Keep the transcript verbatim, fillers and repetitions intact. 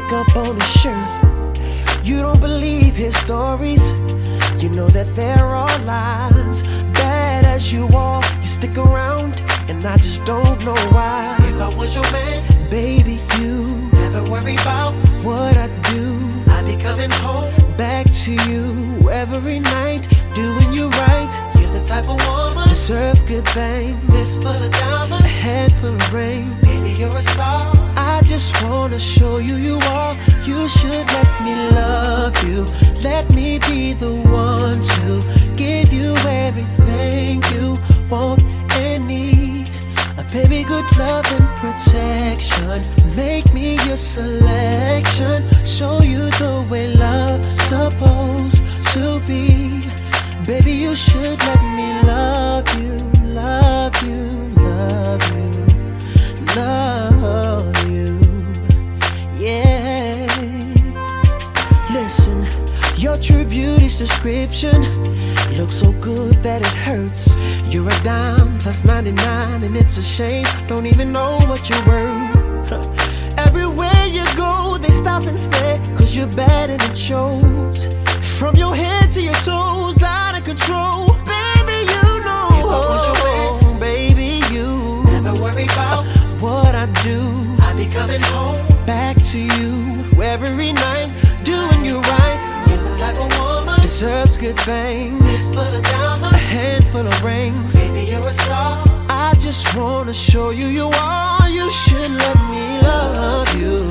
makeup on his shirt. You don't believe his stories. You know that there are lies. Bad as you are, you stick around, and I just don't know why. If I was your man, baby, you never worry about what I do. I'd be coming home back to you every night, doing you right. You're the type of woman deserve good things. Fist full of diamonds, a head full of rain. Baby, you're a star. I just wanna show you you are. You should let me love you. Let me be the one to give you everything you want and need. A baby, good love and protection. Make me your selection. Show you the way love's supposed to be. Baby, you should let me love you, love you, love you, love you, yeah. Listen, your true beauty's description looks so good that it hurts. You're a dime plus ninety-nine, and it's a shame, don't even know what you're worth. Everywhere you go, they stop and stare, cause you're bad and it shows. From your head to your toes, out of control. Baby, you know, if I was your man, baby, you never worry about what I do. I'd be coming home back to you every night, doing you right. You're the type of woman deserves good things. Fist full of diamonds, a handful of rings. Baby, you're a star. I just wanna show you you are. You should let me love you.